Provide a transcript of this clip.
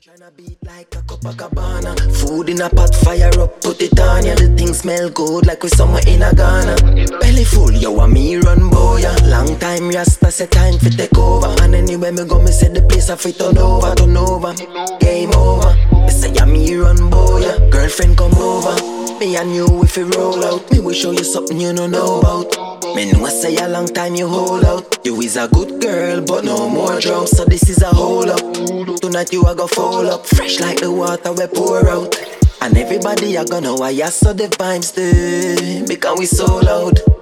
Tryna beat like a Copacabana. Food in a pot, fire up, put it on ya. The thing smell good like we somewhere in a Ghana. Belly full, yo, and me run boy ya. Long time Rasta say time fi take over. And anywhere me go, me say the place I fi turn over. Game over. Me say ya me run boy ya. Girlfriend come over. Me and you if you roll out. Me will show you something you don't know about. Me know I say a long time you hold out. You is a good girl, but no more drugs, so this is a hold up. Tonight you a go fall up, fresh like the water we pour out. And everybody a gonna know why you saw the vibes there, because we so loud.